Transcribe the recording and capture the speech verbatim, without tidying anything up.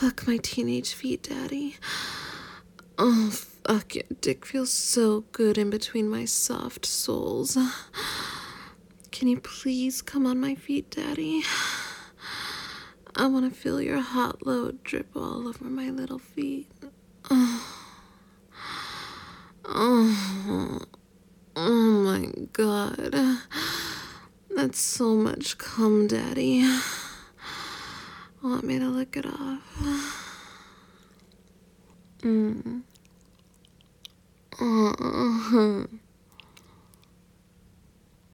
fuck my teenage feet, Daddy. Oh, fuck, your dick feels so good in between my soft soles. Can you please come on my feet, Daddy? I want to feel your hot load drip all over my little feet. Oh, oh, oh my God. That's so much cum, Daddy. Want me to lick it off? Mm. Uh-huh.